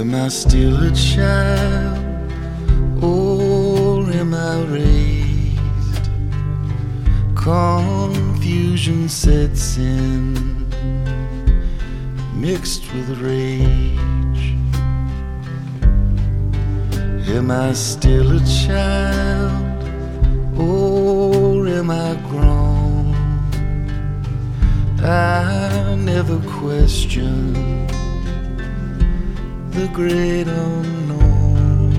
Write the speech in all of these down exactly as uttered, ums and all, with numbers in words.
Am I still a child, or am I raised? Confusion sets in, mixed with rage. Am I still a child, or am I grown? I never question the great unknown.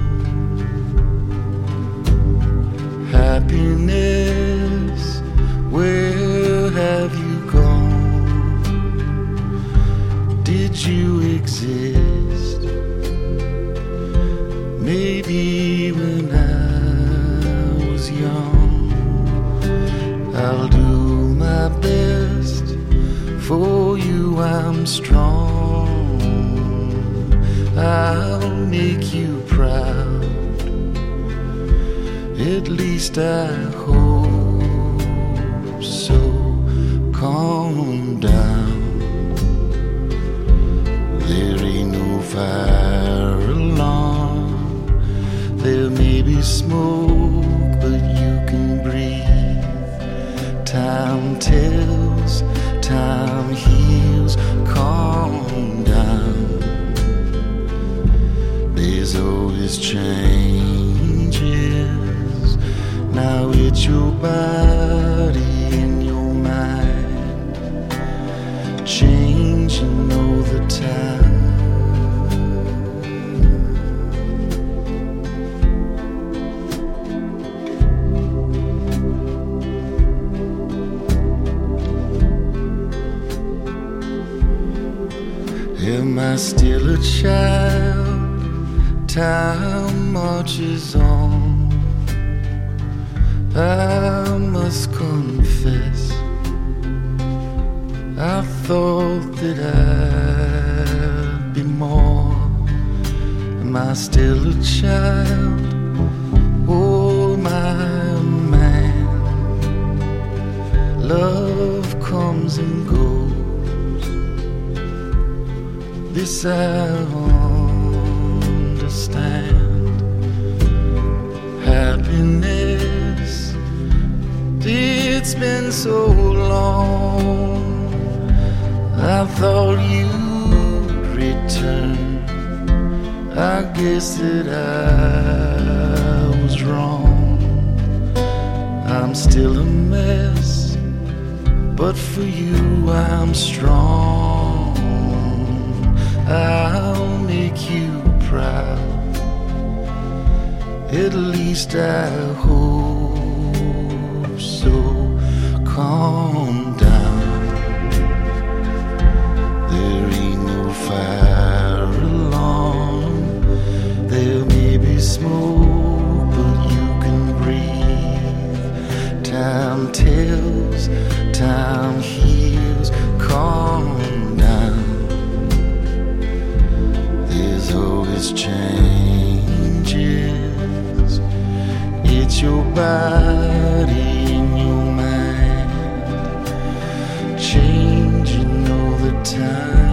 Happiness, where have you gone? Did you exist? Maybe when I was young. I'll do my best for you, I'm strong. I'll make you proud, at least I hope so. Calm down, there ain't no fire alarm. There may be smoke, but you can breathe. Time tells, time heals. Calm down, there's always changes. Now it's your body and your mind changing all the time. Am I still a child? Time marches on. I must confess, I thought that I'd be more. Am I still a child, or am I a man? Love comes and goes, this I understand. Happiness, it's been so long. I thought you'd return. I guess that I was wrong. I'm still a mess, but for you I'm strong. I'll make you proud, at least I hope so. Calm down, there ain't no fire alarm. There may be smoke, but you can breathe. Time tells, time heals. Calm down, there's always changes. It's your body and your mind changing all the time.